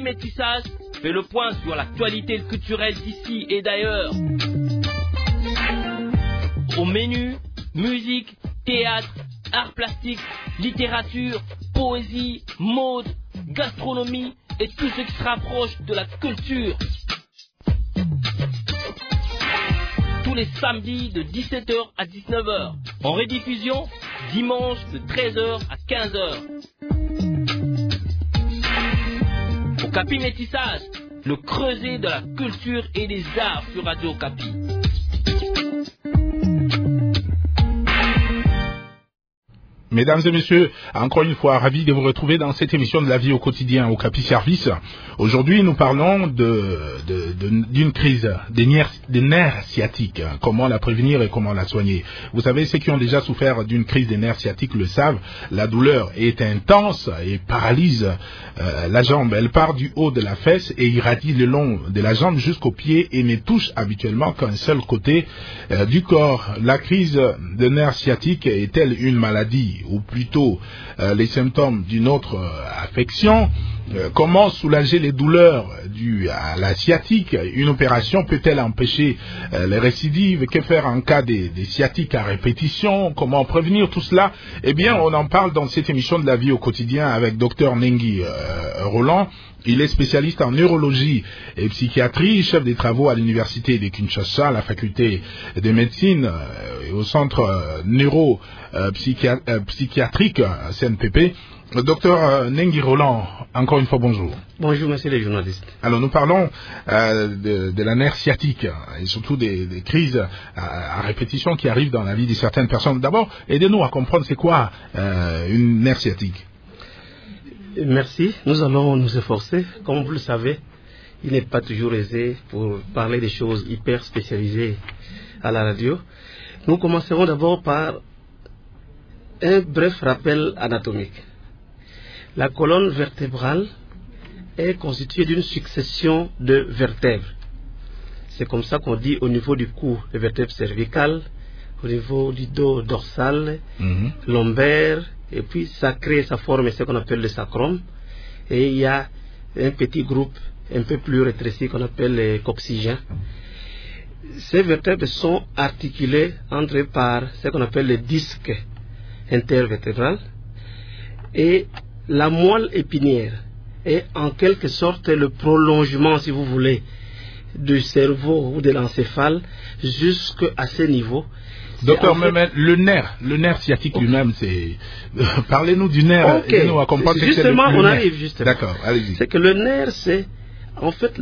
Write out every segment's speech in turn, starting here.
Métissage fait le point sur l'actualité culturelle d'ici et d'ailleurs. Au menu, musique, théâtre, arts plastiques, littérature, poésie, mode, gastronomie et tout ce qui se rapproche de la culture. Tous les samedis de 17h à 19h. En rediffusion, dimanche de 13h à 15h. Okapi Métissage, le creuset de la culture et des arts sur Radio Okapi. Mesdames et messieurs, encore une fois, ravi de vous retrouver dans cette émission de la vie au quotidien au Okapi Service. Aujourd'hui, nous parlons d'une crise des nerfs sciatiques. Comment la prévenir et comment la soigner. Vous savez, ceux qui ont déjà souffert d'une crise des nerfs sciatiques le savent. La douleur est intense et paralyse la jambe. Elle part du haut de la fesse et irradie le long de la jambe jusqu'au pied et ne touche habituellement qu'un seul côté du corps. La crise de nerfs sciatiques est-elle une maladie ou plutôt les symptômes d'une autre affection? Comment soulager les douleurs dues à la sciatique? Une opération peut-elle empêcher les récidives? Que faire en cas des sciatiques à répétition? Comment prévenir tout cela? Eh bien, on en parle dans cette émission de la vie au quotidien avec Dr Nengi Roland. Il est spécialiste en neurologie et psychiatrie, chef des travaux à l'université de Kinshasa, à la faculté de médecine et au centre neuropsychiatrique CNPP. Docteur Nengi Roland, encore une fois bonjour. Bonjour monsieur les journalistes. Alors nous parlons de la nerf sciatique et surtout des crises à répétition qui arrivent dans la vie de certaines personnes. D'abord, aidez-nous à comprendre c'est quoi une nerf sciatique. Merci, nous allons nous efforcer. Comme vous le savez, il n'est pas toujours aisé pour parler des choses hyper spécialisées à la radio. Nous commencerons d'abord par un bref rappel anatomique. La colonne vertébrale est constituée d'une succession de vertèbres. C'est comme ça qu'on dit au niveau du cou, les vertèbres cervicales, au niveau du dos dorsal, lombaire, et puis ça forme ce qu'on appelle le sacrum, et il y a un petit groupe un peu plus rétréci qu'on appelle les coccygènes. Ces vertèbres sont articulées entre eux par ce qu'on appelle le disque intervertébral, et la moelle épinière est en quelque sorte le prolongement, si vous voulez, du cerveau ou de l'encéphale jusqu'à ce niveau. Docteur, le nerf sciatique lui-même, c'est... Parlez-nous du nerf, aidez-nous à comprendre ce que c'est le nerf. On arrive justement. D'accord, allez-y. C'est que le nerf, c'est en fait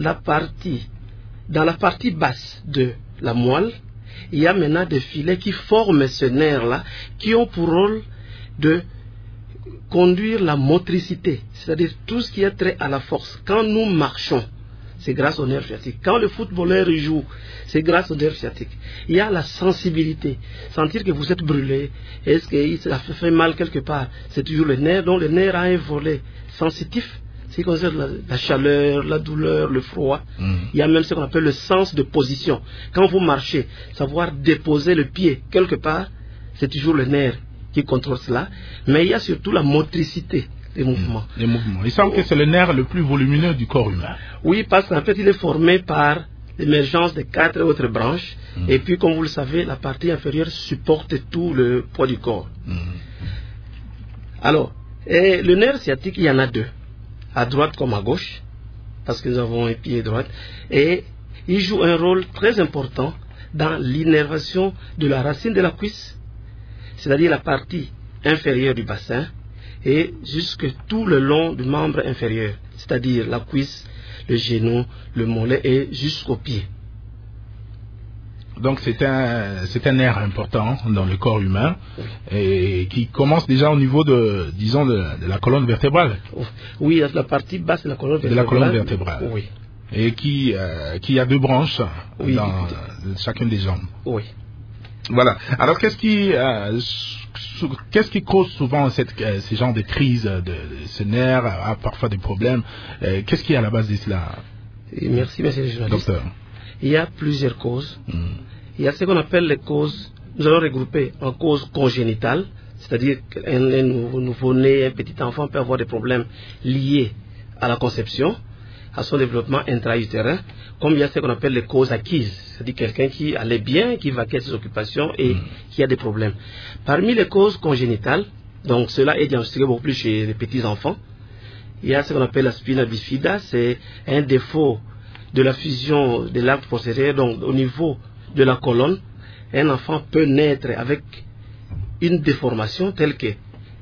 dans la partie basse de la moelle, il y a maintenant des filets qui forment ce nerf-là, qui ont pour rôle de conduire la motricité, c'est-à-dire tout ce qui est trait à la force. Quand nous marchons, c'est grâce au nerf sciatique. Quand le footballeur joue, c'est grâce au nerf sciatique. Il y a la sensibilité, sentir que vous êtes brûlé, est-ce que ça fait mal quelque part, c'est toujours le nerf, donc le nerf a un volet sensitif, ce qui concerne la chaleur, la douleur, le froid. Il y a même ce qu'on appelle le sens de position. Quand vous marchez, savoir déposer le pied quelque part, c'est toujours le nerf qui contrôle cela, mais il y a surtout la motricité des mouvements. Les mouvements. Il semble que c'est le nerf le plus volumineux du corps humain. Oui, parce qu'en fait, il est formé par l'émergence de 4 autres branches, et puis, comme vous le savez, la partie inférieure supporte tout le poids du corps. Alors, le nerf sciatique, il y en a 2, à droite comme à gauche, parce que nous avons un pied droit, et il joue un rôle très important dans l'innervation de la racine de la cuisse, c'est-à-dire la partie inférieure du bassin, et jusque tout le long du membre inférieur, c'est-à-dire la cuisse, le genou, le mollet et jusqu'au pied. Donc c'est un nerf important dans le corps humain et qui commence déjà au niveau de la colonne vertébrale. Oui, la partie basse de la colonne vertébrale. Oui. Et qui a 2 branches dans chacune des jambes. Oui. Voilà. Alors qu'est-ce qui cause souvent ces genres de crises, ce nerf a parfois des problèmes? Qu'est-ce qui est à la base de cela? Merci, monsieur le journaliste. Docteur. Il y a plusieurs causes. Il y a ce qu'on appelle les causes, nous allons regrouper en causes congénitales, c'est-à-dire qu'un nouveau-né, un petit enfant peut avoir des problèmes liés à la conception. à son développement intra-utérin, comme il y a ce qu'on appelle les causes acquises, c'est-à-dire quelqu'un qui allait bien, qui vaquait ses occupations et qui a des problèmes. Parmi les causes congénitales, donc cela est diagnostiqué beaucoup plus chez les petits enfants, il y a ce qu'on appelle la spina bifida, c'est un défaut de la fusion de l'arc postérieur, donc au niveau de la colonne. Un enfant peut naître avec une déformation telle que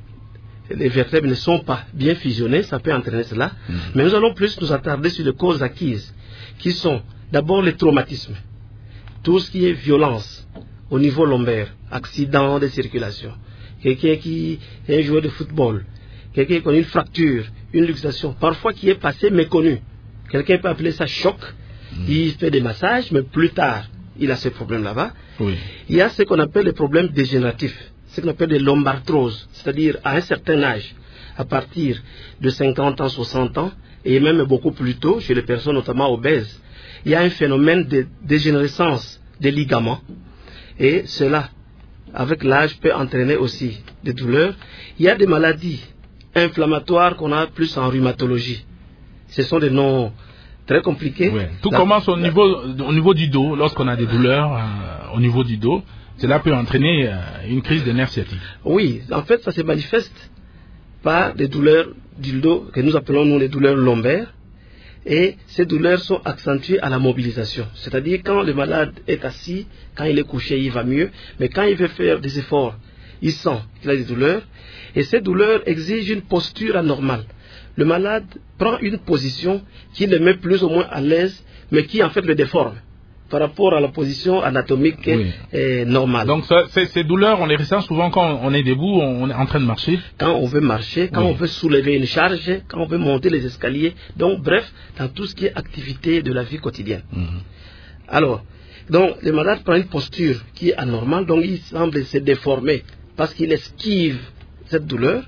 les vertèbres ne sont pas bien fusionnées, ça peut entraîner cela. Mais nous allons plus nous attarder sur les causes acquises, qui sont d'abord les traumatismes, tout ce qui est violence au niveau lombaire, accident de circulation, quelqu'un qui est un joueur de football, quelqu'un qui a une fracture, une luxation, parfois qui est passé méconnu. Quelqu'un peut appeler ça choc, il fait des massages, mais plus tard, il a ce problème là-bas. Oui. Il y a ce qu'on appelle les problèmes dégénératifs, ce qu'on appelle des lombarthroses, c'est-à-dire à un certain âge, à partir de 50 ans, 60 ans, et même beaucoup plus tôt, chez les personnes notamment obèses, il y a un phénomène de dégénérescence des ligaments, et cela, avec l'âge, peut entraîner aussi des douleurs. Il y a des maladies inflammatoires qu'on a plus en rhumatologie. Ce sont des noms très compliqués. Oui. Tout commence au niveau du dos, lorsqu'on a des douleurs au niveau du dos. Cela peut entraîner une crise des nerfs sciatiques. Oui, en fait, ça se manifeste par des douleurs du dos, que nous appelons nous les douleurs lombaires. Et ces douleurs sont accentuées à la mobilisation. C'est-à-dire quand le malade est assis, quand il est couché, il va mieux. Mais quand il veut faire des efforts, il sent qu'il a des douleurs. Et ces douleurs exigent une posture anormale. Le malade prend une position qui le met plus ou moins à l'aise, mais qui en fait le déforme par rapport à la position anatomique normale. Donc ces douleurs, on les ressent souvent quand on est debout, on est en train de marcher. Quand on veut marcher, quand on veut soulever une charge, quand on veut monter les escaliers. Donc bref, dans tout ce qui est activité de la vie quotidienne. Alors, donc le malade prend une posture qui est anormale, donc il semble se déformer parce qu'il esquive cette douleur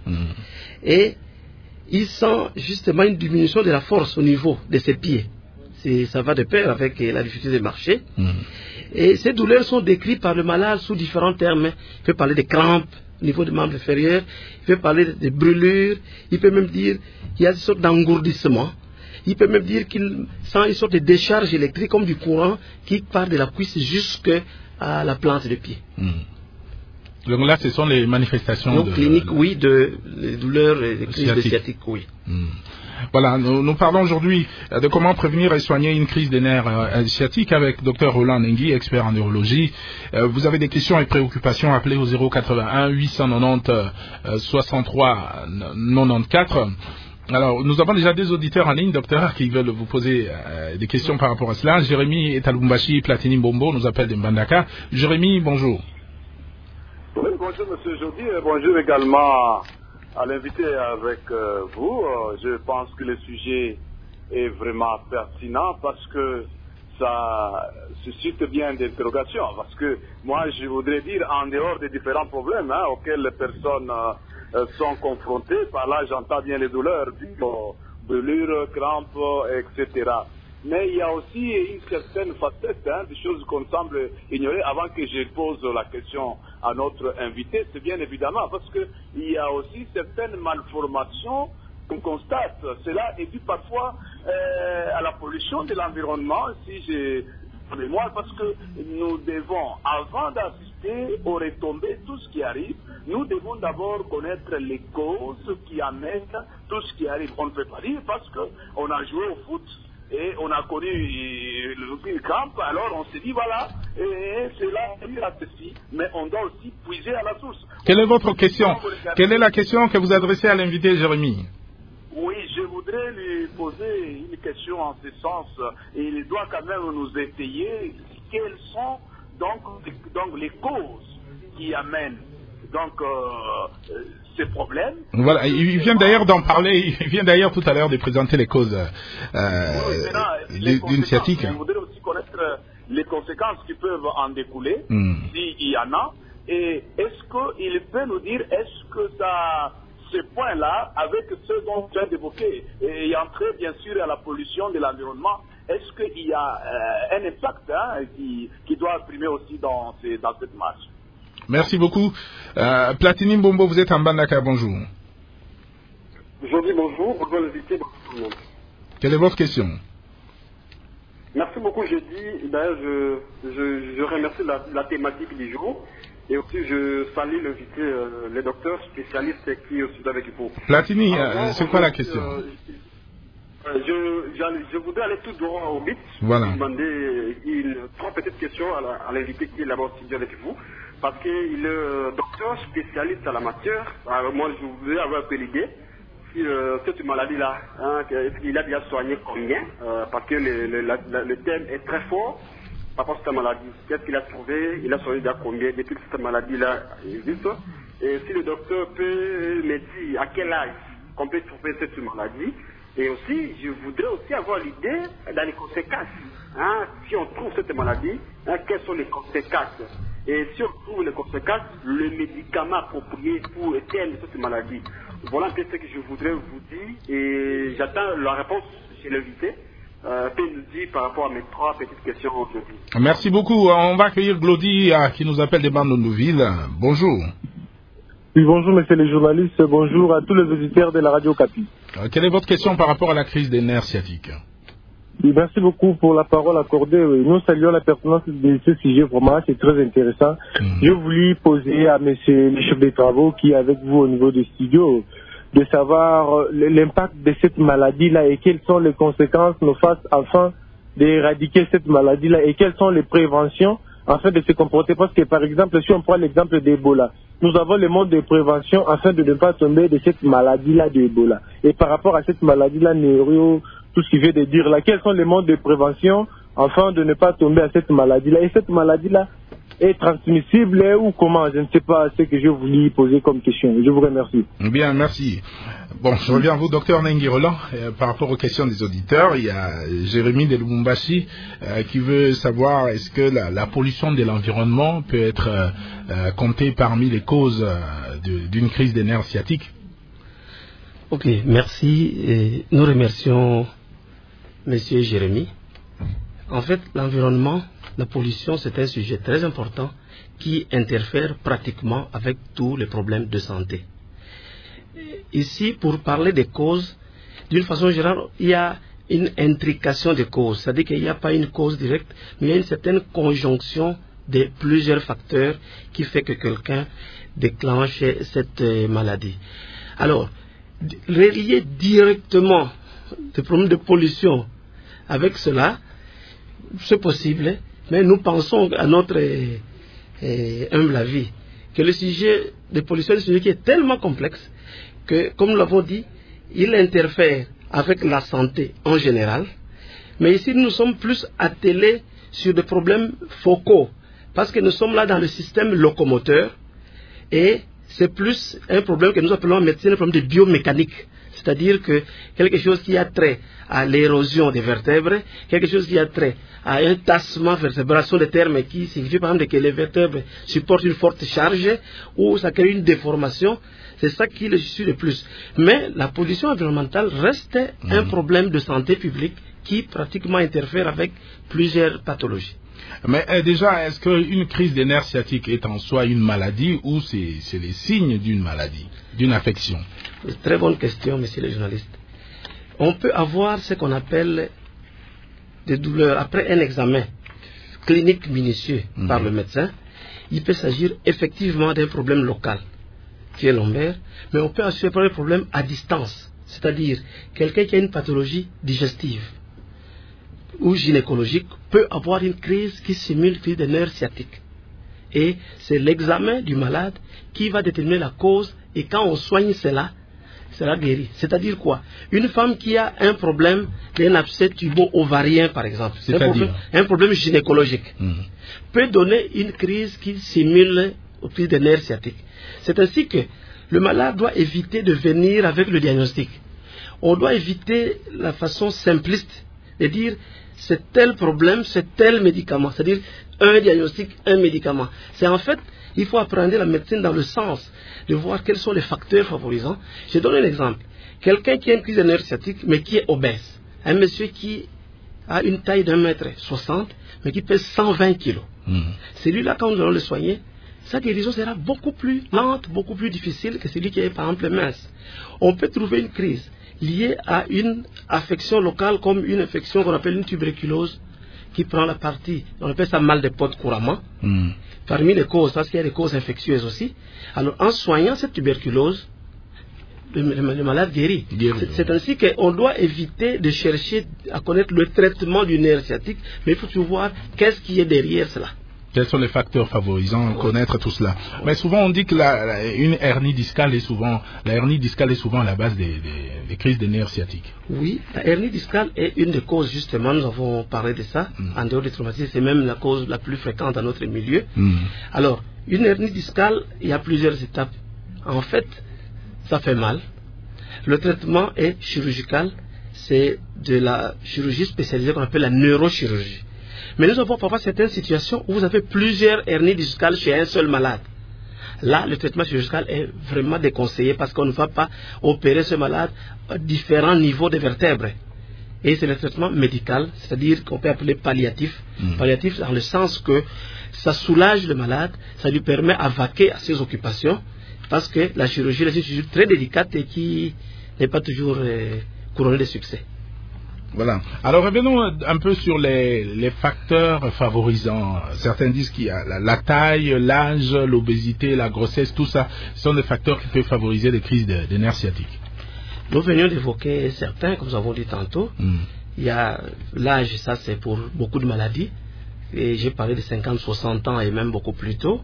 et il sent justement une diminution de la force au niveau de ses pieds. Ça va de pair avec la difficulté de marcher. Et ces douleurs sont décrites par le malade sous différents termes. Il peut parler de crampes au niveau des membres inférieurs, il peut parler de brûlures, il peut même dire qu'il y a une sorte d'engourdissement. Il peut même dire qu'il sent une sorte de décharge électrique comme du courant qui part de la cuisse jusqu'à la plante de pied. Donc là, ce sont les manifestations cliniques, oui, de douleurs et de crises sciatiques, oui. Voilà, nous parlons aujourd'hui de comment prévenir et soigner une crise des nerfs sciatiques avec Dr Roland Ngui, expert en neurologie. Vous avez des questions et préoccupations, appelez au 081 890 63 94. Alors, nous avons déjà des auditeurs en ligne, docteur, qui veulent vous poser des questions par rapport à cela. Jérémy Etalumbashi, Platini Bombo, nous appelle de Mbandaka. Jérémy, bonjour. Oui, bonjour Monsieur Jody, bonjour également à l'invité avec vous. Je pense que le sujet est vraiment pertinent parce que ça suscite bien d'interrogations. Parce que moi, je voudrais dire, en dehors des différents problèmes auxquels les personnes sont confrontées, par là j'entends bien les douleurs, brûlures, crampes, etc. Mais il y a aussi une certaine facette, des choses qu'on semble ignorer. Avant que je pose la question à notre invité, c'est bien évidemment parce qu'il y a aussi certaines malformations qu'on constate. Cela est dû parfois à la pollution de l'environnement, si j'ai mémoire, parce que nous devons, avant d'assister aux retombées, tout ce qui arrive, nous devons d'abord connaître les causes qui amènent tout ce qui arrive. On ne peut pas dire parce qu'on a joué au foot et on a connu le camp, alors on s'est dit voilà, et cela a ceci, mais on doit aussi puiser à la source. Quelle est votre question? Quelle est la question que vous adressez à l'invité, Jérémy? Oui, je voudrais lui poser une question en ce sens, et il doit quand même nous étayer quelles sont donc les causes qui amènent ces problèmes. Voilà, il vient d'ailleurs d'en parler, il vient d'ailleurs tout à l'heure de présenter les causes d'une sciatique. Je voudrais aussi connaître les conséquences qui peuvent en découler, s'il y en a, et est-ce qu'il peut nous dire, est-ce que ce point-là, avec ce dont tu as évoqué, et entrer bien sûr à la pollution de l'environnement, est-ce qu'il y a un impact qui doit primer aussi dans cette marche? Merci beaucoup. Platini Bombo, vous êtes en Bandaka, bonjour. Aujourd'hui, bonjour, bonjour l'invité, bonjour tout le monde. Quelle est votre question? Merci beaucoup. Je dis, d'ailleurs, je remercie la thématique du jour. Et aussi, je salue l'invité, les docteurs spécialistes qui est aussi avec vous. Platini, c'est quoi la question? Je voudrais aller tout droit au but. Voilà. Demander trois petites questions à l'invité qui est là-bas au studio avec vous. Parce qu'il est docteur spécialiste à la matière. Alors, moi, je voudrais avoir un peu l'idée. Cette maladie-là, est-ce qu'il a déjà soigné combien? Parce que le thème est très fort par rapport à cette maladie. Qu'est-ce qu'il a trouvé? Il a soigné déjà combien depuis que cette maladie-là existe? Et si le docteur peut me dire à quel âge qu'on peut trouver cette maladie? Et aussi, je voudrais aussi avoir l'idée dans les conséquences. Si on trouve cette maladie, quelles sont les conséquences? Et si on trouve les conséquences, le médicament approprié pour éteindre cette maladie. Voilà un peu ce que je voudrais vous dire. Et j'attends la réponse chez l'invité. Peut nous dire par rapport à mes trois petites questions aujourd'hui. Merci beaucoup. On va accueillir Glody qui nous appelle des bandes de Nouville. Bonjour. Oui, bonjour monsieur le journaliste, bonjour à tous les auditeurs de la Radio Capi. Quelle est votre question par rapport à la crise des nerfs sciatiques? Oui, merci beaucoup pour la parole accordée. Oui, nous saluons la pertinence de ce sujet, vraiment, c'est très intéressant. Je voulais poser à monsieur le chef des travaux qui est avec vous au niveau du studio, de savoir l'impact de cette maladie-là et quelles sont les conséquences néfastes afin d'éradiquer cette maladie-là et quelles sont les préventions afin de se comporter. Parce que, par exemple, si on prend l'exemple d'Ebola, nous avons le mode de prévention afin de ne pas tomber de cette maladie-là d'Ebola. Et par rapport à cette maladie-là, tout ce qui veut de dire là, quels sont les modes de prévention afin de ne pas tomber à cette maladie-là? Et cette maladie-là est transmissible ou comment? Je ne sais pas ce que je voulais poser comme question. Je vous remercie. Bien, merci. Bon, je reviens à vous, docteur Nengi Roland. Par rapport aux questions des auditeurs, il y a Jérémy de Lubumbashi qui veut savoir est-ce que la pollution de l'environnement peut être comptée parmi les causes d'une crise des nerfs sciatiques? Ok, merci. Et nous remercions Monsieur Jérémy. En fait, l'environnement, la pollution, c'est un sujet très important qui interfère pratiquement avec tous les problèmes de santé. Ici, pour parler des causes, d'une façon générale, il y a une intrication des causes. C'est-à-dire qu'il n'y a pas une cause directe, mais il y a une certaine conjonction de plusieurs facteurs qui fait que quelqu'un déclenche cette maladie. Alors, relier directement des problèmes de pollution avec cela, c'est possible, mais nous pensons à notre humble avis que le sujet de pollution est un sujet qui est tellement complexe que, comme nous l'avons dit, il interfère avec la santé en général, mais ici nous sommes plus attelés sur des problèmes focaux, parce que nous sommes là dans le système locomoteur et c'est plus un problème que nous appelons en médecine un problème de biomécanique. C'est-à-dire que quelque chose qui a trait à l'érosion des vertèbres, quelque chose qui a trait à un tassement, vertébration des termes qui signifie par exemple que les vertèbres supportent une forte charge ou ça crée une déformation, c'est ça qui le suit le plus. Mais la pollution environnementale reste un problème de santé publique qui pratiquement interfère avec plusieurs pathologies. Mais déjà, est-ce qu'une crise des nerfs sciatiques est en soi une maladie ou c'est les signes d'une maladie, d'une affection? Très bonne question, monsieur le journaliste. On peut avoir ce qu'on appelle des douleurs après un examen clinique minutieux par le médecin. Il peut s'agir effectivement d'un problème local qui est lombaire, mais on peut assurer un problème à distance, c'est-à-dire quelqu'un qui a une pathologie digestive ou gynécologique peut avoir une crise qui simule une crise des nerfs sciatiques. Et c'est l'examen du malade qui va déterminer la cause, et quand on soigne cela, sera guéri. C'est-à-dire quoi? Une femme qui a un problème d'un abcès tubo-ovarien, par exemple, un problème gynécologique, peut donner une crise qui simule une crise des nerfs sciatiques. C'est ainsi que le malade doit éviter de venir avec le diagnostic. On doit éviter la façon simpliste de dire c'est tel problème, c'est tel médicament. C'est-à-dire un diagnostic, un médicament. C'est en fait, il faut apprendre la médecine dans le sens de voir quels sont les facteurs favorisants. Je donne un exemple. Quelqu'un qui a une crise de nerfs sciatiques, mais qui est obèse. Un monsieur qui a une taille d'1m60, mais qui pèse 120 kg. Celui-là, quand nous allons le soigner, sa guérison sera beaucoup plus lente, beaucoup plus difficile que celui qui est, par exemple, mince. On peut trouver une crise liées à une affection locale comme une infection qu'on appelle une tuberculose qui prend la partie, on appelle ça mal de pote couramment. Parmi les causes, parce qu'il y a des causes infectieuses aussi. Alors en soignant cette tuberculose, le malade guérit. C'est ainsi qu'on doit éviter de chercher à connaître le traitement du nerf sciatique, mais il faut toujours voir qu'est-ce qui est derrière cela. Quels sont les facteurs favorisant connaître tout cela? Mais souvent on dit que une hernie discale est souvent à la base des crises de nerfs sciatiques. Oui, la hernie discale est une des causes, justement, nous avons parlé de ça, en dehors des traumatismes, c'est même la cause la plus fréquente dans notre milieu. Alors, une hernie discale, il y a plusieurs étapes. En fait, ça fait mal. Le traitement est chirurgical, c'est de la chirurgie spécialisée qu'on appelle la neurochirurgie. Mais nous avons parfois certaines situations où vous avez plusieurs hernies discales chez un seul malade. Là, le traitement chirurgical est vraiment déconseillé parce qu'on ne va pas opérer ce malade à différents niveaux de vertèbres. Et c'est le traitement médical, c'est-à-dire qu'on peut appeler palliatif. Palliatif dans le sens que ça soulage le malade, ça lui permet à vaquer à ses occupations, parce que la chirurgie est une chirurgie très délicate et qui n'est pas toujours couronnée de succès. Voilà. Alors revenons un peu sur les facteurs favorisants. Certains disent qu'il y a la taille, l'âge, l'obésité, la grossesse, tout ça sont des facteurs qui peuvent favoriser des crises de nerfs sciatiques. Nous venions d'évoquer certains, comme nous avons dit tantôt. Il y a l'âge, ça c'est pour beaucoup de maladies. Et j'ai parlé de 50, 60 ans et même beaucoup plus tôt.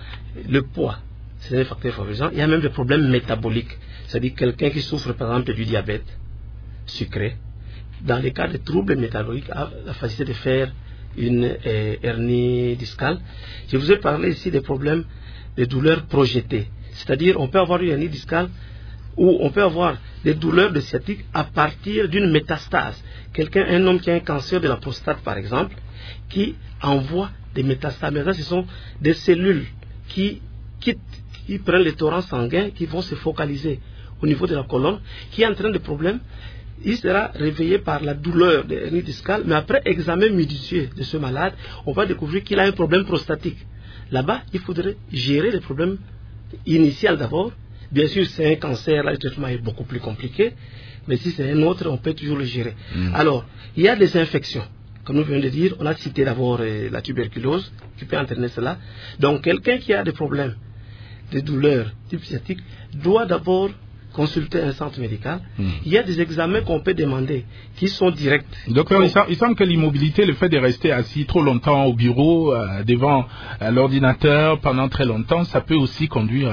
Le poids, c'est un facteur favorisant. Il y a même des problèmes métaboliques. C'est-à-dire quelqu'un qui souffre par exemple du diabète sucré. Dans les cas de troubles métaboliques, a la facilité de faire une hernie discale. Je vous ai parlé ici des problèmes de douleurs projetées. C'est-à-dire, on peut avoir une hernie discale ou on peut avoir des douleurs de sciatique à partir d'une métastase. Un homme qui a un cancer de la prostate, par exemple, qui envoie des métastases. Mais là, ce sont des cellules qui prennent les torrents sanguins, qui vont se focaliser au niveau de la colonne, qui entraînent des problèmes. Il sera réveillé par la douleur de l'hernie discale, mais après examen minutieux de ce malade, on va découvrir qu'il a un problème prostatique. Là-bas, il faudrait gérer le problème initial d'abord. Bien sûr, c'est un cancer, là, le traitement est beaucoup plus compliqué, mais si c'est un autre, on peut toujours le gérer. Alors, il y a des infections. Comme nous venons de dire, on a cité d'abord la tuberculose, qui peut entraîner cela. Donc, quelqu'un qui a des problèmes, des douleurs type sciatique, doit d'abord consulter un centre médical. Il y a des examens qu'on peut demander qui sont directs. Docteur, il semble que l'immobilité, le fait de rester assis trop longtemps au bureau, devant l'ordinateur pendant très longtemps, ça peut aussi conduire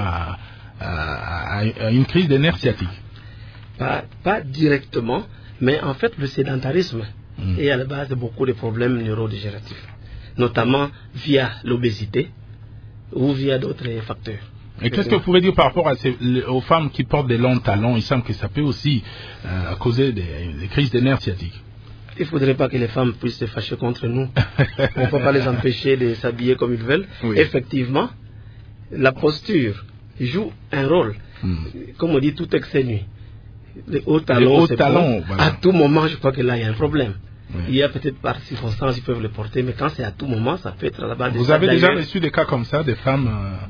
à une crise des nerfs sciatiques. Pas directement, mais en fait le sédentarisme est à la base de beaucoup de problèmes neurodégénératifs, notamment via l'obésité ou via d'autres facteurs. Et qu'est-ce que vous pouvez dire par rapport aux femmes qui portent des longs talons? Il semble que ça peut aussi causer des crises de nerfs sciatiques. Il ne faudrait pas que les femmes puissent se fâcher contre nous. On ne peut pas les empêcher de s'habiller comme ils veulent. Oui. Effectivement, la posture joue un rôle. Comme on dit, tout excès nuit. Les hauts talons, voilà. À tout moment, je crois que là, il y a un problème. Oui. Il y a peut-être par circonstances, ils peuvent le porter, mais quand c'est à tout moment, ça peut être à la base. Vous avez déjà reçu des cas comme ça, des femmes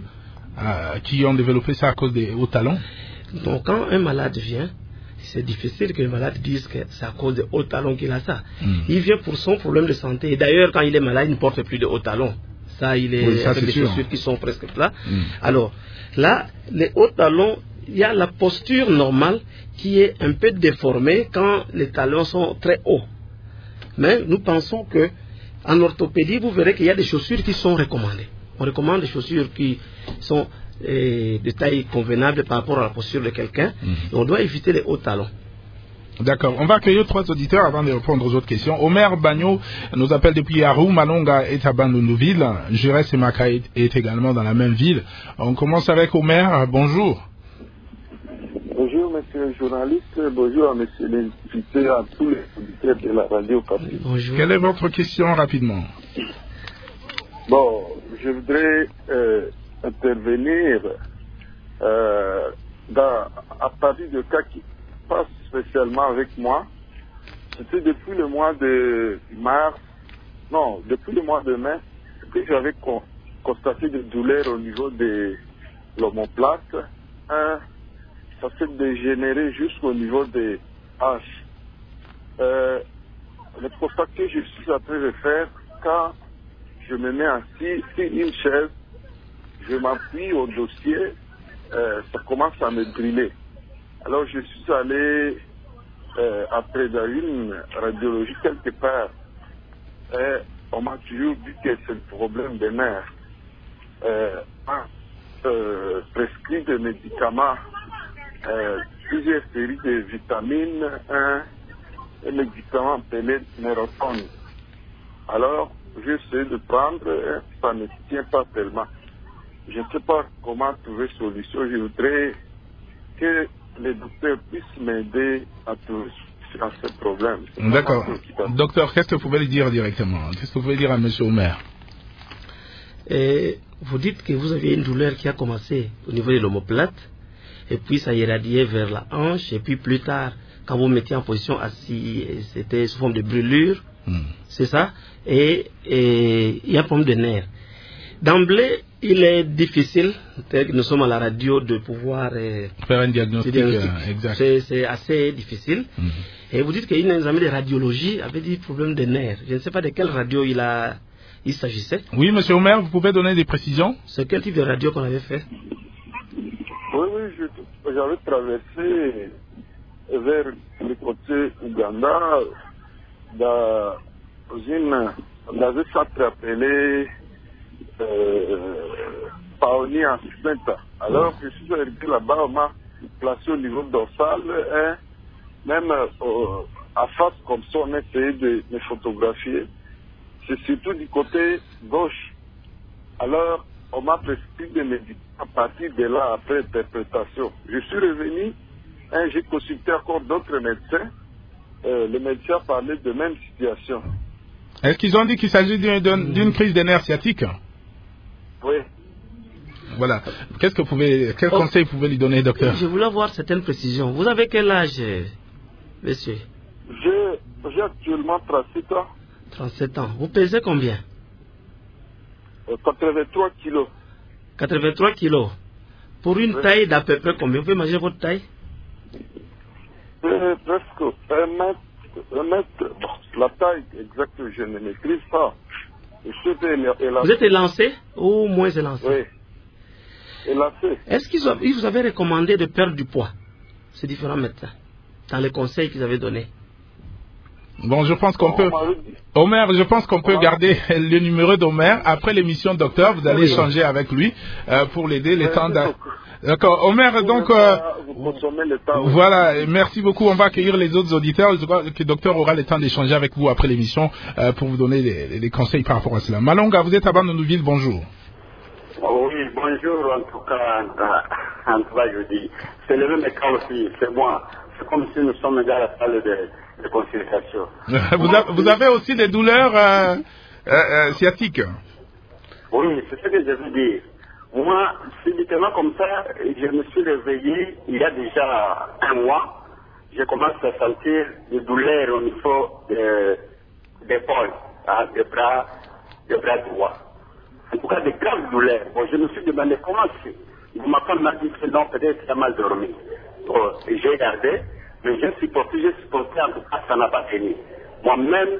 qui ont développé ça à cause des hauts talons? Donc, quand un malade vient, c'est difficile que le malade dise que c'est à cause des hauts talons qu'il a ça. Il vient pour son problème de santé. Et d'ailleurs, quand il est malade, il ne porte plus de hauts talons. Ça, il est avec des chaussures qui sont presque plats. Alors, là, les hauts talons, il y a la posture normale qui est un peu déformée quand les talons sont très hauts. Mais nous pensons que en orthopédie, vous verrez qu'il y a des chaussures qui sont recommandées. On recommande des chaussures qui sont de taille convenable par rapport à la posture de quelqu'un. Et on doit éviter les hauts talons. D'accord. On va accueillir 3 auditeurs avant de répondre aux autres questions. Omer Bagno nous appelle depuis Yarou. Malonga est à Bandundouville. Jérès et Maka est également dans la même ville. On commence avec Omer. Bonjour. Bonjour, monsieur le journaliste. Bonjour à monsieur l'invité, à tous les auditeurs de la radio Papier. Bonjour. Quelle est votre question rapidement? Bon, je voudrais intervenir à partir de cas qui passent spécialement avec moi. C'était depuis le mois de mars, non, depuis le mois de mai, que j'avais constaté des douleurs au niveau de l'omoplate. Ça s'est dégénéré jusqu'au niveau de hanches. Le constat que je suis en train de faire, quand je me mets assis sur une chaise, je m'appuie au dossier, ça commence à me brûler. Alors je suis allé après dans une radiologie quelque part. Et on m'a toujours dit que c'est le problème des nerfs. Prescrit des médicaments, plusieurs séries de vitamines, un médicament appelé Nerotone. Alors, j'essaie de prendre, ça ne tient pas tellement. Je ne sais pas comment trouver solution. Je voudrais que les docteurs puissent m'aider à trouver à ce problème. D'accord. Docteur, qu'est-ce que vous pouvez lui dire directement? Qu'est-ce que vous pouvez dire à M. Omer? Vous dites que vous aviez une douleur qui a commencé au niveau de l'omoplate, et puis ça irradiait vers la hanche, et puis plus tard, quand vous mettiez en position assise, c'était sous forme de brûlure, c'est ça, et il y a un problème de nerfs. D'emblée, il est difficile, peut-être que nous sommes à la radio, de pouvoir faire un diagnostic exact. C'est assez difficile. Et vous dites qu'un examen de radiologie avait dit problème de nerfs. Je ne sais pas de quelle radio il s'agissait. Oui, M. Omer, vous pouvez donner des précisions? C'est quel type de radio qu'on avait fait? Oui, j'avais traversé vers le côté Ouganda, dans un centre appelé Paoni en Spenta. Alors, je suis arrivé là-bas, on m'a placé au niveau dorsal, et même à face comme ça, on a essayé de me photographier. C'est surtout du côté gauche. Alors, on m'a prescrit des médicaments à partir de là, après interprétation. Je suis revenu et j'ai consulté encore d'autres médecins. Les médecins parlaient de même situation. Est-ce qu'ils ont dit qu'il s'agit d'une crise des nerfs sciatiques? Oui. Voilà. Quel conseil vous pouvez lui donner, docteur? Je voulais avoir certaines précisions. Vous avez quel âge, monsieur? J'ai actuellement 37 ans. 37 ans. Vous pesez combien? 83 kilos. 83 kilos. Pour une taille d'à peu près combien? Vous pouvez imaginer votre taille? Presque 1 mètre. Bon, la taille exacte, je ne maîtrise pas. Vous êtes élancé ou moins élancé? Oui. Élancé. Est-ce qu'ils vous avaient recommandé de perdre du poids, ces différents médecins, dans les conseils qu'ils avaient donnés? Bon, je pense qu'on peut... Omer, je pense qu'on peut garder le numéro d'Omer. Après l'émission, docteur, vous allez échanger avec lui pour l'aider les temps D'accord. Omer, donc... Voilà, merci beaucoup. On va accueillir les autres auditeurs. Je crois que le docteur aura le temps d'échanger avec vous après l'émission pour vous donner des conseils par rapport à cela. Malonga, vous êtes à Bandenouville, bonjour. Oui, bonjour, en tout cas, je dis. C'est le même cas aussi, c'est moi. C'est comme si nous sommes dans la salle de consultation. Vous avez aussi des douleurs sciatiques? Oui, c'est ce que je veux dire. Moi, subitement comme ça, je me suis réveillé il y a déjà 1 mois. Je commence à sentir des douleurs au niveau des épaules, des bras droits. En tout cas, des graves douleurs. Bon, je me suis demandé comment c'est. Ma femme m'a dit que non, peut-être qu'il a mal dormi. Bon, j'ai regardé, mais j'ai supporté, en tout cas, ça n'a pas tenu. Moi-même,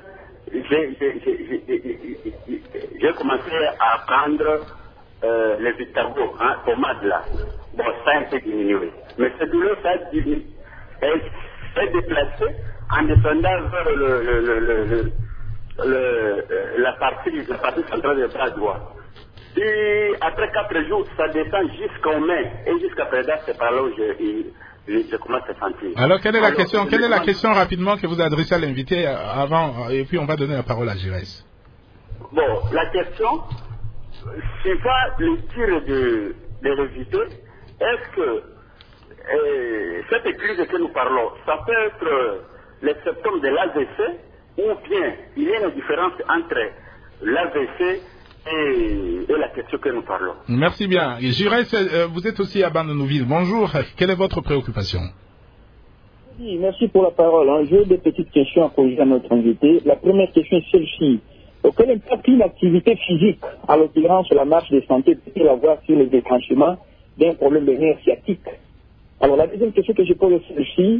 j'ai commencé à prendre les Vitago, pommade là. Bon, ça a un peu diminué. Mais cette douleur, ça a diminué. Elle s'est déplacée en descendant vers la partie centrale du bras droit. Et après 4 jours, ça descend jusqu'au main. Et jusqu'à présent, c'est par là où je commence à sentir. Alors, quelle est la question? Quelle est la question rapidement que vous adressez à l'invité avant, et puis on va donner la parole à Giresse. Bon, la question, suivant le tir de l'invité, est-ce que cette crise que nous parlons, ça peut être les symptômes de l'AVC, ou bien il y a une différence entre l'AVC et la question que nous parlons? Merci bien. Giresse, vous êtes aussi à Bandenouville. Bonjour. Quelle est votre préoccupation? Oui, merci pour la parole. J'ai des petites questions à poser à notre invité. La première question est celle-ci. Quel impact une activité physique, à l'occurrence la marche de santé, peut-il avoir sur le déclenchement d'un problème de nerfs sciatiques? Alors la deuxième question que je pose est celle-ci.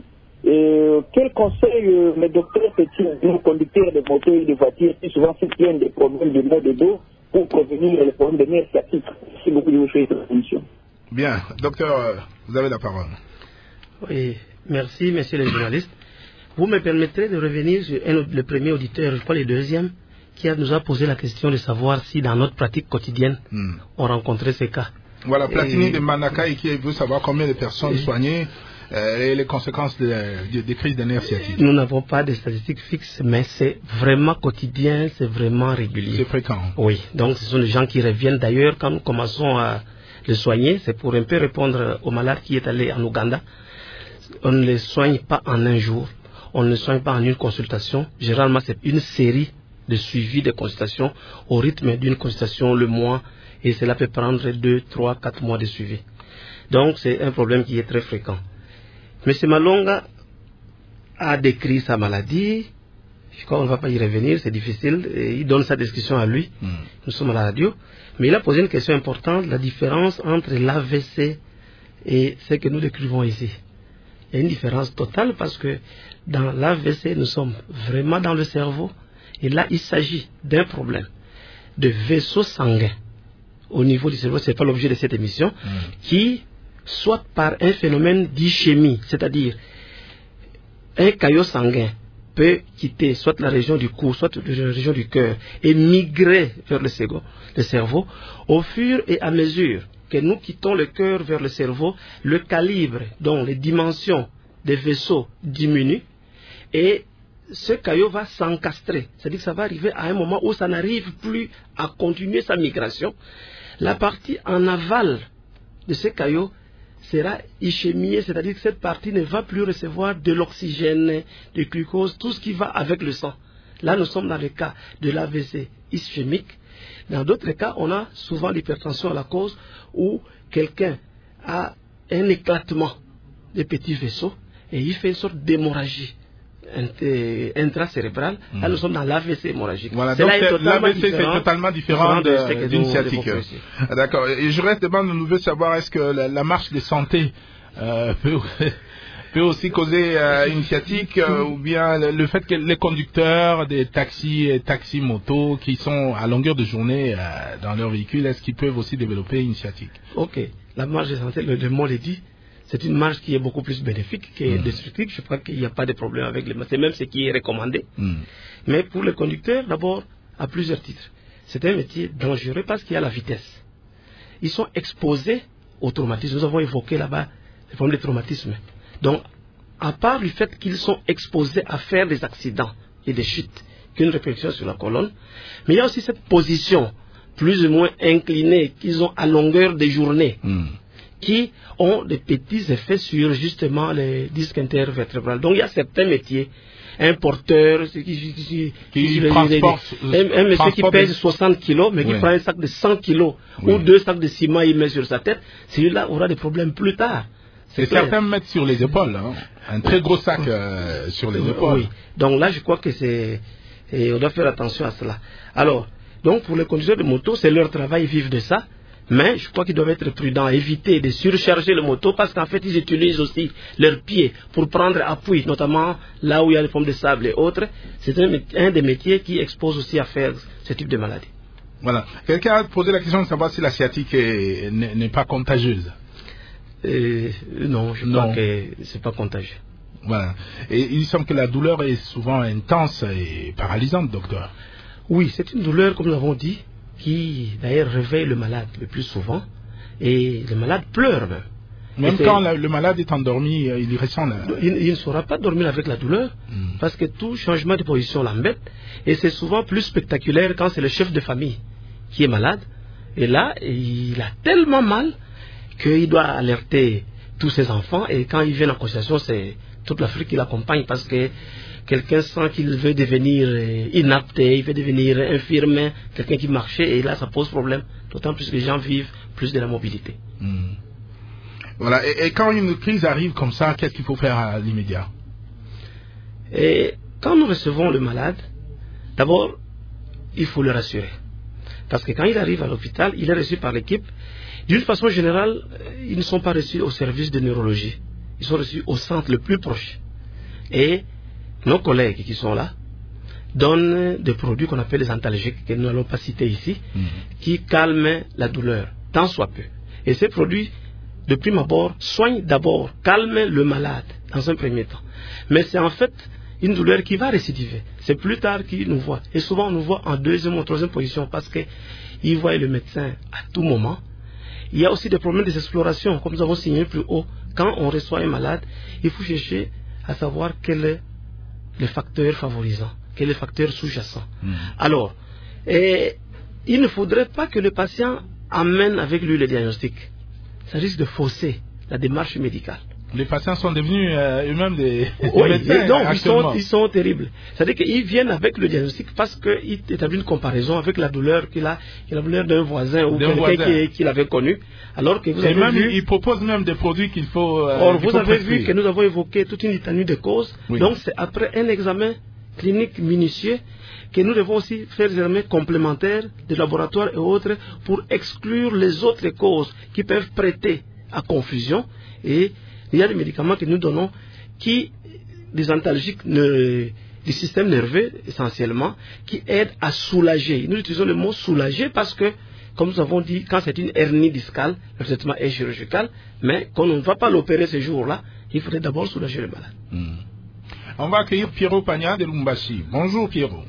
Quel conseil le docteur peut-il donner aux conducteurs de motos et de voitures qui souvent se plaignent des problèmes de maux de dos pour prévenir les problèmes de nerfs sciatiques? Merci beaucoup de vous faire cette émission. Bien, docteur, vous avez la parole. Oui, merci, messieurs les journalistes. Vous me permettrez de revenir sur le premier auditeur, je crois le deuxième, qui nous a posé la question de savoir si dans notre pratique quotidienne, on rencontrait ces cas. Voilà, Platini de Manaka, et qui veut savoir combien de personnes soignées et les conséquences des crises de nerfs sciatiques. Nous n'avons pas de statistiques fixes, mais c'est vraiment quotidien, c'est vraiment régulier. C'est fréquent. Oui, donc ce sont les gens qui reviennent. D'ailleurs, quand nous commençons à le soigner, c'est pour un peu répondre au malade qui est allé en Ouganda. On ne les soigne pas en un jour, on ne les soigne pas en une consultation. Généralement, c'est une série de suivi de consultations au rythme d'une consultation le mois, et cela peut prendre 2, 3, 4 mois de suivi. Donc, c'est un problème qui est très fréquent. M. Malonga a décrit sa maladie. Je crois qu'on ne va pas y revenir, c'est difficile. Et il donne sa description à lui. Nous sommes à la radio. Mais il a posé une question importante, la différence entre l'AVC et ce que nous décrivons ici. Il y a une différence totale parce que dans l'AVC, nous sommes vraiment dans le cerveau. Et là, il s'agit d'un problème de vaisseau sanguin au niveau du cerveau. Ce n'est pas l'objet de cette émission. Qui, soit par un phénomène d'ischémie, c'est-à-dire un caillot sanguin peut quitter soit la région du cou, soit la région du cœur et migrer vers le cerveau. Au fur et à mesure que nous quittons le cœur vers le cerveau, le calibre, donc les dimensions des vaisseaux diminuent et ce caillot va s'encastrer. C'est-à-dire que ça va arriver à un moment où ça n'arrive plus à continuer sa migration. La partie en aval de ce caillot sera ischémiée, c'est-à-dire que cette partie ne va plus recevoir de l'oxygène, du glucose, tout ce qui va avec le sang. Là, nous sommes dans le cas de l'AVC ischémique. Dans d'autres cas, on a souvent l'hypertension à la cause où quelqu'un a un éclatement des petits vaisseaux et il fait une sorte d'hémorragie intracérébrale. Là, nous sommes dans l'AVC hémorragique. Voilà, donc l'AVC, c'est totalement différent d'une sciatique. D'accord. Et je reste demande, nous veut savoir, est-ce que la marche de santé peut aussi causer une sciatique ou bien le fait que les conducteurs des taxis et taxis-motos qui sont à longueur de journée dans leur véhicule, est-ce qu'ils peuvent aussi développer une sciatique? Ok. La marche de santé, le mot l'a dit. C'est une marche qui est beaucoup plus bénéfique que destructive. Je crois qu'il n'y a pas de problème avec les marches. C'est même ce qui est recommandé. Mais pour les conducteurs, d'abord, à plusieurs titres. C'est un métier dangereux parce qu'il y a la vitesse. Ils sont exposés au traumatisme. Nous avons évoqué là-bas le problème des traumatismes. Donc, à part le fait qu'ils sont exposés à faire des accidents et des chutes, qu'une répercussion sur la colonne, mais il y a aussi cette position plus ou moins inclinée qu'ils ont à longueur de journée. Qui ont des petits effets sur justement les disques intervertébrales. Donc il y a certains métiers, un porteur un monsieur qui pèse 60 kilos mais qui prend un sac de 100 kilos ou 2 sacs de ciment il met sur sa tête, celui-là aura des problèmes plus tard. Et certains mettent sur les épaules, un très gros sac sur les épaules. Oui. Donc là je crois que on doit faire attention à cela. Alors, donc pour les conducteurs de moto, c'est leur travail, ils vivent de ça. Mais je crois qu'ils doivent être prudents, éviter de surcharger le moto parce qu'en fait ils utilisent aussi leurs pieds pour prendre appui, notamment là où il y a les pommes de sable et autres. C'est un des métiers qui expose aussi à faire ce type de maladie. Voilà. Quelqu'un a posé la question de savoir si la sciatique n'est pas contagieuse. Non, je crois que c'est pas contagieux. Voilà. Et il semble que la douleur est souvent intense et paralysante, docteur. Oui, c'est une douleur, comme nous l'avons dit, qui d'ailleurs réveille le malade le plus souvent, et le malade pleure même. Même quand le malade est endormi, il ressent il ne saura pas dormir avec la douleur, parce que tout changement de position l'embête, et c'est souvent plus spectaculaire quand c'est le chef de famille qui est malade, et là, il a tellement mal qu'il doit alerter tous ses enfants, et quand ils viennent en consultation, c'est toute l'Afrique qui l'accompagne, parce que quelqu'un sent qu'il veut devenir inapte, il veut devenir infirme, quelqu'un qui marchait, et là ça pose problème, d'autant plus que les gens vivent plus de la mobilité. Voilà. Et quand une crise arrive comme ça, qu'est-ce qu'il faut faire à l'immédiat? Et quand nous recevons le malade, d'abord, il faut le rassurer. Parce que quand il arrive à l'hôpital, il est reçu par l'équipe. D'une façon générale, ils ne sont pas reçus au service de neurologie. Ils sont reçus au centre le plus proche. Et nos collègues qui sont là donnent des produits qu'on appelle les antalgiques, que nous n'allons pas citer ici, qui calment la douleur, tant soit peu. Et ces produits, de prime abord, soignent d'abord, calment le malade, dans un premier temps. Mais c'est en fait une douleur qui va récidiver. C'est plus tard qu'il nous voit. Et souvent, on nous voit en deuxième ou troisième position parce qu'il voit le médecin à tout moment. Il y a aussi des problèmes d'exploration, comme nous avons signé plus haut. Quand on reçoit un malade, il faut chercher à savoir quel est le facteur favorisant, quel est le facteur sous-jacent. Alors, il ne faudrait pas que le patient amène avec lui le diagnostic. Ça risque de fausser la démarche médicale. Les patients sont devenus eux-mêmes des médecins. Non, ils sont terribles. C'est-à-dire qu'ils viennent avec le diagnostic parce qu'ils établissent une comparaison avec la douleur qu'il a, la douleur d'un voisin ou quelqu'un qu'il avait connu. Alors que vous avez vu, ils proposent même des produits qu'il faut. Or, vous avez vu que nous avons évoqué toute une litanie de causes. Oui. Donc, c'est après un examen clinique minutieux que nous devons aussi faire des examens complémentaires de laboratoire et autres pour exclure les autres causes qui peuvent prêter à confusion. Et il y a des médicaments que nous donnons qui, des antalgiques du système nerveux essentiellement, qui aident à soulager. Nous utilisons le mot soulager parce que, comme nous avons dit, quand c'est une hernie discale, le traitement est chirurgical, mais quand on ne va pas l'opérer ce jour-là, il faudrait d'abord soulager le malade. On va accueillir Pierrot Pagna de Lumbashi. Bonjour Pierrot.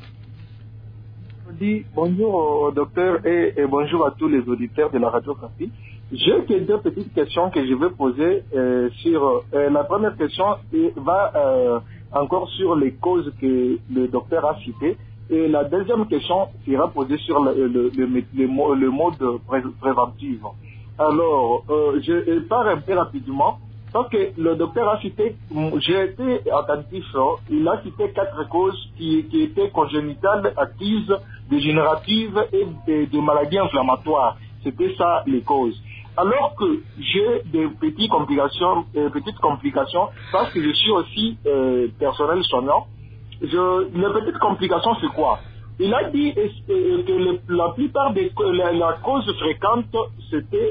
Bonjour au docteur et bonjour à tous les auditeurs de la Radio Capi. J'ai deux petites questions que je vais poser sur... la première question va encore sur les causes que le docteur a citées. Et la deuxième question sera posée sur le mode préventif. Alors, je pars un peu rapidement. Parce que le docteur a cité, j'ai été attentif, il a cité 4 causes qui étaient congénitales, acquises, dégénératives et de maladies inflammatoires. C'était ça les causes. Alors que j'ai des petites complications parce que je suis aussi personnel soignant. Les petites complications, c'est quoi? Il a dit que la plupart la cause fréquente, c'était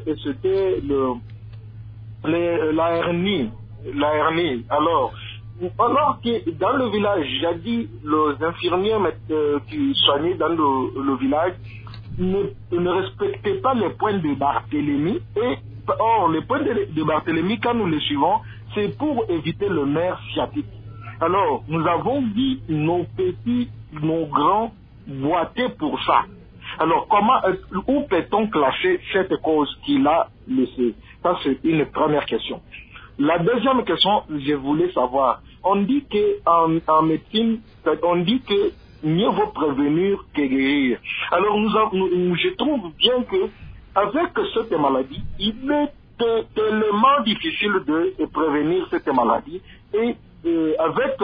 la hernie. Alors que dans le village, j'ai dit, les infirmiers qui soignaient dans le village ne respectaient pas les points de Barthélemy. Or, les points de Barthélemy, quand nous les suivons, c'est pour éviter le nerf sciatique. Alors, nous avons dit nos petits, nos grands boiter pour ça. Alors, où peut-on classer cette cause qu'il a laissée? Ça, c'est une première question. La deuxième question, je voulais savoir, on dit qu'en médecine, on dit que mieux vaut prévenir que guérir. Alors, je trouve bien que avec cette maladie, il est tellement difficile de prévenir cette maladie et avec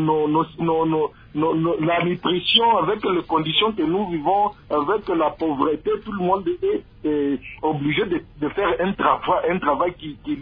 la nutrition, avec les conditions que nous vivons, avec la pauvreté, tout le monde est obligé de faire un travail qui est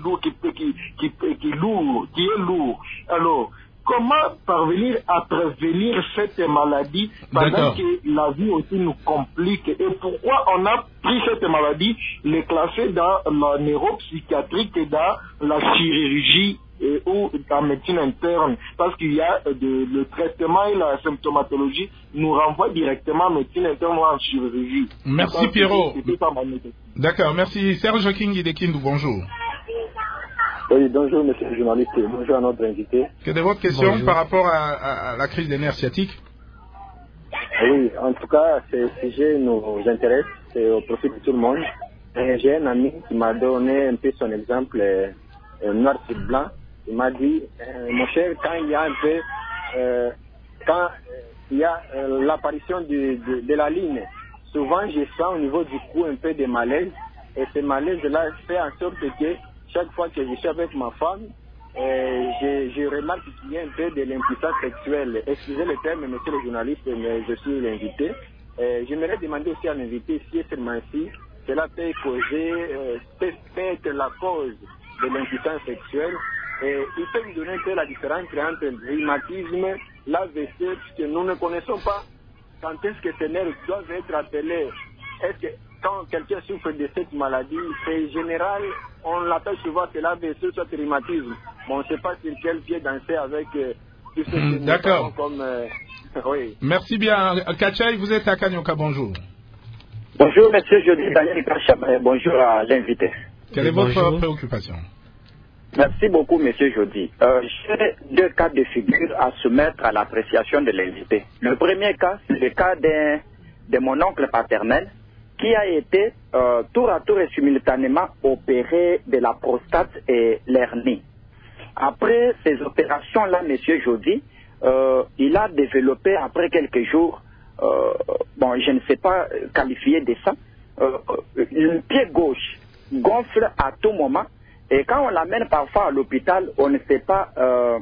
lourd. Alors, comment parvenir à prévenir cette maladie pendant que la vie aussi nous complique? Et pourquoi on a pris cette maladie, les classer dans la neuropsychiatrie et dans la chirurgie ou en médecine interne? Parce qu'il y a le traitement et la symptomatologie nous renvoient directement en médecine interne ou en chirurgie. Merci Pierrot. D'accord, merci. Serge Kingi-Dekindou, bonjour. Oui, bonjour monsieur le journaliste, bonjour à notre invité. Quelle est votre question par rapport à la crise des nerfs sciatiques? Oui, en tout cas, ce sujet nous intéresse, c'est au profit de tout le monde. J'ai un ami qui m'a donné un peu son exemple noir sur blanc. Il m'a dit, mon cher, quand il y a un peu, quand il y a l'apparition de la ligne, souvent je sens au niveau du cou un peu de malaise, et ce malaise-là fait en sorte que chaque fois que je suis avec ma femme, je remarque qu'il y a un peu de l'impuissance sexuelle. Excusez le terme, monsieur le journaliste, mais je suis l'invité. J'aimerais demander aussi à l'invité si seulement-ci, cela peut causer, peut être la cause de l'impuissance sexuelle. Et il peut nous donner un peu la différence entre le rhumatisme, l'AVC, puisque nous ne connaissons pas quand est-ce que ces nerfs doivent être appelés. Est-ce que quand quelqu'un souffre de cette maladie, c'est général, on l'appelle souvent que l'AVC soit le rhumatisme. Mais on ne sait pas sur quel pied danser avec D'accord. Oui. Merci bien. Kachai, vous êtes à Kanyoka, bonjour. Bonjour, monsieur Jody Daniel Kachabré. Bonjour à l'invité. Quelle est votre préoccupation? Merci beaucoup, monsieur Jody. J'ai 2 cas de figure à soumettre à l'appréciation de l'invité. Le premier cas, c'est le cas de mon oncle paternel qui a été tour à tour et simultanément opéré de la prostate et l'hernie. Après ces opérations-là, monsieur Jody, il a développé après quelques jours, je ne sais pas qualifier de ça, le pied gauche gonfle à tout moment et quand on l'amène parfois à l'hôpital, on ne sait pas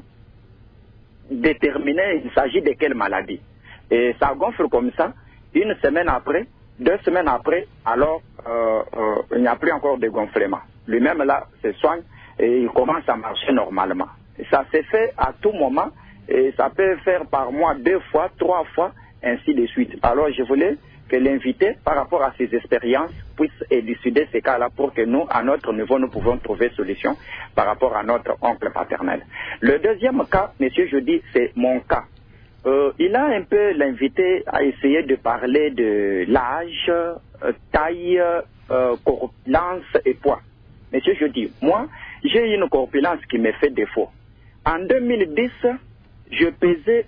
déterminer il s'agit de quelle maladie. Et ça gonfle comme ça, 1 semaine après, 2 semaines après, alors il n'y a plus encore de gonflement. Lui-même là se soigne et il commence à marcher normalement. Et ça se fait à tout moment et ça peut faire par mois 2 fois, 3 fois, ainsi de suite. Alors je voulais que l'invité, par rapport à ses expériences, puisse élucider ces cas-là pour que nous, à notre niveau, nous pouvons trouver solution par rapport à notre oncle paternel. Le deuxième cas, monsieur Jody, c'est mon cas. Il a un peu, l'invité a essayé de parler de l'âge, taille, corpulence et poids. Monsieur Jody, moi, j'ai une corpulence qui me fait défaut. En 2010, je pesais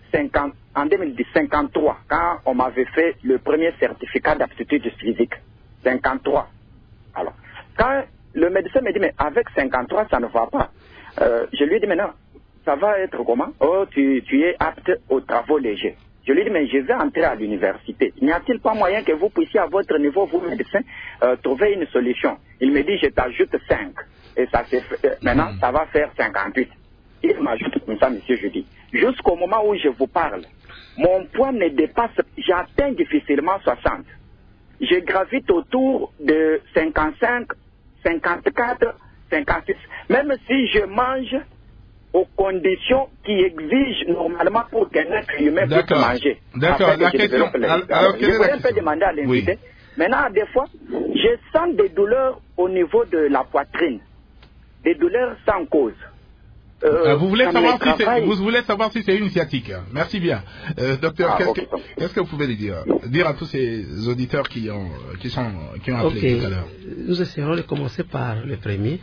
53 quand on m'avait fait le premier certificat d'aptitude physique. 53. Alors, quand le médecin me dit, mais avec 53, ça ne va pas. Je lui dis, mais non, ça va être comment? Oh, tu es apte aux travaux légers. Je lui dis, mais je vais entrer à l'université. N'y a-t-il pas moyen que vous puissiez, à votre niveau, vous, médecin, trouver une solution? Il me dit, je t'ajoute 5. Et ça maintenant, ça va faire 58. Il m'ajoute comme ça, monsieur Jody. Jusqu'au moment où je vous parle, mon poids ne dépasse, j'atteins difficilement 60. Je gravite autour de 55, 54, 56. Même si je mange aux conditions qui exigent normalement pour qu'un être humain puisse manger. D'accord. La question. Alors, je pourrais un peu demander à l'invité. Oui. Maintenant, des fois, je sens des douleurs au niveau de la poitrine. Des douleurs sans cause. Vous voulez savoir si c'est une sciatique. Merci bien. Docteur, qu'est-ce que vous pouvez dire à tous ces auditeurs qui ont appelé tout à l'heure? Nous essaierons de commencer par le premier.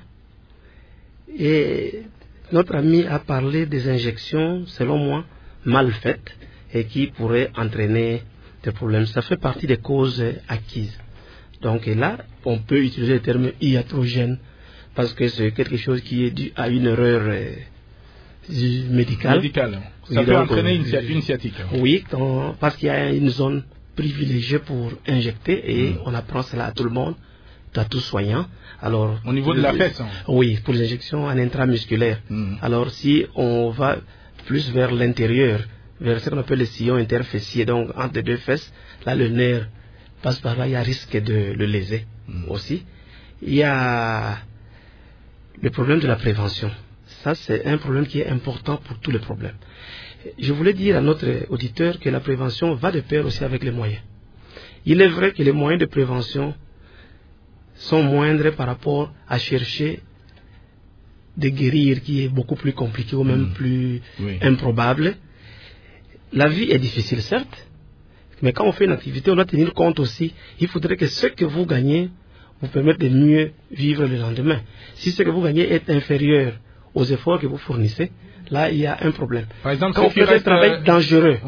Et notre ami a parlé des injections, selon moi, mal faites et qui pourraient entraîner des problèmes. Ça fait partie des causes acquises. Donc là, on peut utiliser le terme iatrogène parce que c'est quelque chose qui est dû à une erreur médicale. Ça peut entraîner une sciatique. Oui, parce qu'il y a une zone privilégiée pour injecter et on apprend cela à tout le monde, à tout soignant. Alors, au niveau de la fesse. Oui, pour l'injection en intramusculaire. Alors si on va plus vers l'intérieur, vers ce qu'on appelle le sillon interfessier, donc entre les 2 fesses, là le nerf passe par là, il y a risque de le léser aussi. Il y a le problème de la prévention. Ça, c'est un problème qui est important pour tous les problèmes. Je voulais dire à notre auditeur que la prévention va de pair aussi avec les moyens. Il est vrai que les moyens de prévention sont moindres par rapport à chercher de guérir, qui est beaucoup plus compliqué ou même plus improbable. La vie est difficile, certes, mais quand on fait une activité, on doit tenir compte aussi. Il faudrait que ce que vous gagnez vous permette de mieux vivre le lendemain. Si ce que vous gagnez est inférieur aux efforts que vous fournissez, là, il y a un problème. Par exemple, quand on fait un travail dangereux,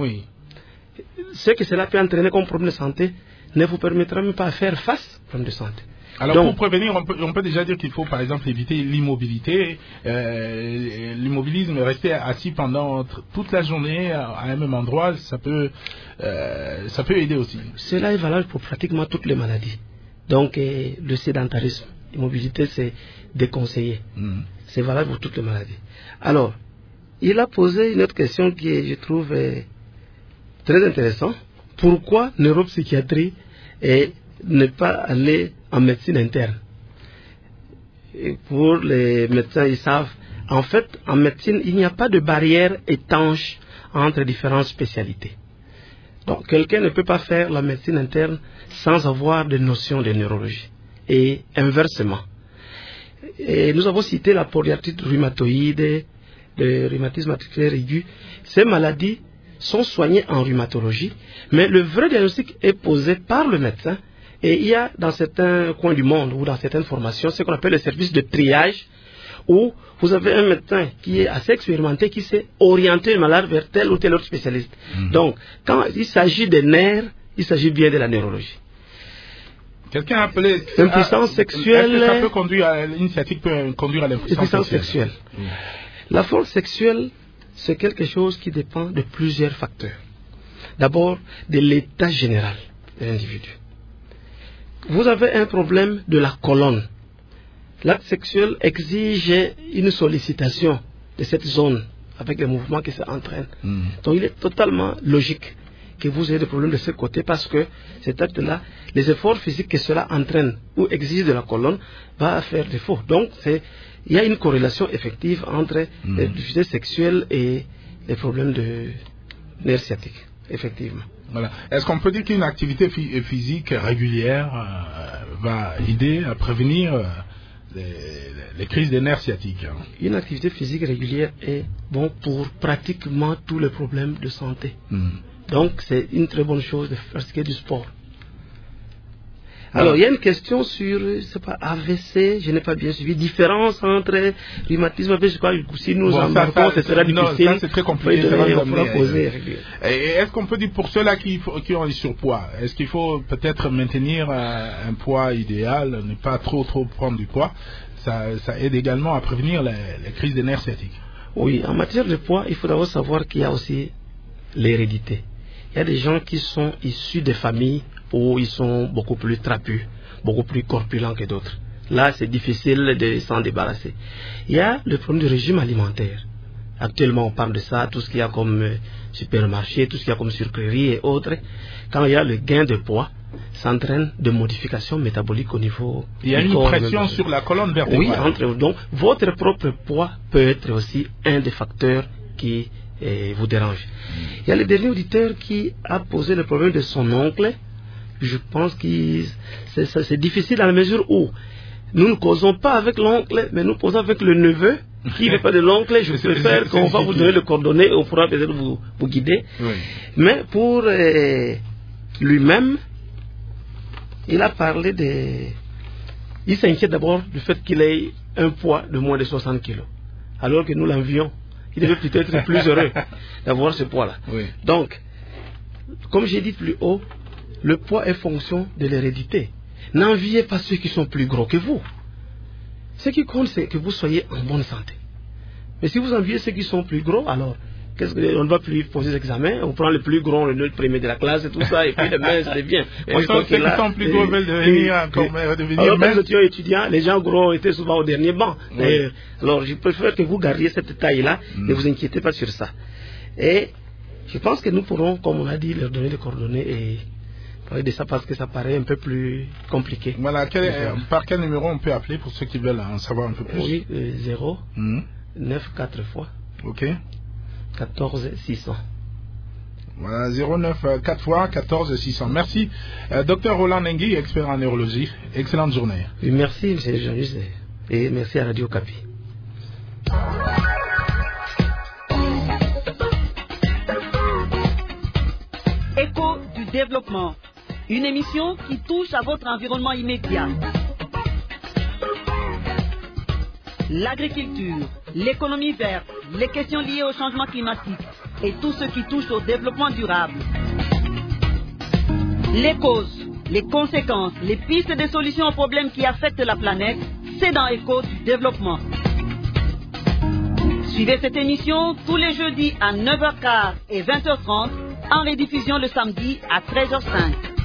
ce que cela peut entraîner comme problème de santé ne vous permettra même pas de faire face aux problèmes de santé. Alors, donc, pour prévenir, on peut déjà dire qu'il faut, par exemple, éviter l'immobilité, l'immobilisme, rester assis pendant toute la journée à un même endroit, ça peut aider aussi. Cela est valable pour pratiquement toutes les maladies. Donc, le sédentarisme, l'immobilité, c'est déconseillé. C'est valable pour toutes les maladies. Alors, il a posé une autre question qui, je trouve, très intéressante. Pourquoi neuropsychiatrie et ne pas aller en médecine interne? Et pour les médecins, ils savent, en fait, en médecine, il n'y a pas de barrière étanche entre différentes spécialités. Donc, quelqu'un ne peut pas faire la médecine interne sans avoir des notions de neurologie. Et inversement. Et nous avons cité la polyarthrite rhumatoïde, de rhumatisme articulaire aigu, ces maladies sont soignées en rhumatologie, mais le vrai diagnostic est posé par le médecin. Et il y a dans certains coins du monde ou dans certaines formations ce qu'on appelle le service de triage, où vous avez un médecin qui est assez expérimenté, qui sait orienter le malade vers tel ou tel autre spécialiste. Donc, quand il s'agit des nerfs, il s'agit bien de la neurologie. Quelqu'un a appelé... L'impuissance sexuelle... Est-ce que ça peut conduire à l'initiative, peut conduire à l'impuissance sexuelle? La force sexuelle, c'est quelque chose qui dépend de plusieurs facteurs. D'abord, de l'état général de l'individu. Vous avez un problème de la colonne. L'acte sexuel exige une sollicitation de cette zone avec les mouvements qui s'entraînent. Donc il est totalement logique que vous ayez des problèmes de ce côté parce que cet acte-là, les efforts physiques que cela entraîne ou exige de la colonne va faire défaut. Donc il y a une corrélation effective entre les difficultés sexuelles et les problèmes de nerfs sciatiques, effectivement. Voilà. Est-ce qu'on peut dire qu'une activité physique régulière va aider à prévenir les crises des nerfs sciatiques? Une activité physique régulière est bon pour pratiquement tous les problèmes de santé. Donc c'est une très bonne chose de pratiquer du sport. Alors il y a une question sur, AVC, je n'ai pas bien suivi, différence entre rhumatisme et AVC, si nous embarquons, ce sera difficile. Ça c'est très compliqué. Est-ce qu'on peut dire pour ceux-là qui ont du surpoids, est-ce qu'il faut peut-être maintenir un poids idéal, ne pas trop prendre du poids? Ça aide également à prévenir les crises des nerfs sciatiques. Oui, en matière de poids, il faut d'abord savoir qu'il y a aussi l'hérédité. Il y a des gens qui sont issus des familles où ils sont beaucoup plus trapus, beaucoup plus corpulents que d'autres. Là, c'est difficile de s'en débarrasser. Il y a le problème du régime alimentaire. Actuellement, on parle de ça, tout ce qu'il y a comme supermarché, tout ce qu'il y a comme sucrerie et autres. Quand il y a le gain de poids, ça entraîne de modifications métaboliques au niveau du corps. Il y a une pression sur la colonne vertébrale. Oui, donc votre propre poids peut être aussi un des facteurs qui vous dérange. Il y a le dernier auditeur qui a posé le problème de son oncle. Je pense que c'est difficile dans la mesure où nous ne causons pas avec l'oncle, mais nous causons avec le neveu qui ne veut pas de l'oncle. Je préfère qu'on va vous donner le coordonnées et on pourra peut-être vous guider. Oui. Mais pour lui-même, il a parlé il s'inquiète d'abord du fait qu'il ait un poids de moins de 60 kilos, alors que nous l'envions. Il devait peut-être être plus heureux d'avoir ce poids-là. Oui. Donc, comme j'ai dit plus haut, le poids est fonction de l'hérédité. N'enviez pas ceux qui sont plus gros que vous. Ce qui compte, c'est que vous soyez en bonne santé. Mais si vous enviez ceux qui sont plus gros, alors, on ne va plus poser l'examen, on prend le plus gros, le premier de la classe et tout ça, et puis demain, ça devient. Ceux qui sont plus gros veulent devenir alors, quand nous étions étudiants, les gens gros étaient souvent au dernier banc. Oui. Alors, je préfère que vous gardiez cette taille-là, ne vous inquiétez pas sur ça. Et je pense que nous pourrons, comme on l'a dit, leur donner les coordonnées et parler de ça parce que ça paraît un peu plus compliqué. Voilà, par quel numéro on peut appeler pour ceux qui veulent en savoir un peu plus? Oui, 0, 9, 4 fois. Ok. 14 600. Voilà, 09 4 fois 14 600. Merci. Docteur Roland Nengui, expert en neurologie. Excellente journée. Oui, merci, M. Jean-Juste. Et merci à Radio Capi. Écho du développement. Une émission qui touche à votre environnement immédiat. L'agriculture, l'économie verte, les questions liées au changement climatique et tout ce qui touche au développement durable. Les causes, les conséquences, les pistes de solutions aux problèmes qui affectent la planète, c'est dans Écho du développement. Suivez cette émission tous les jeudis à 9h15 et 20h30, en rediffusion le samedi à 13h05.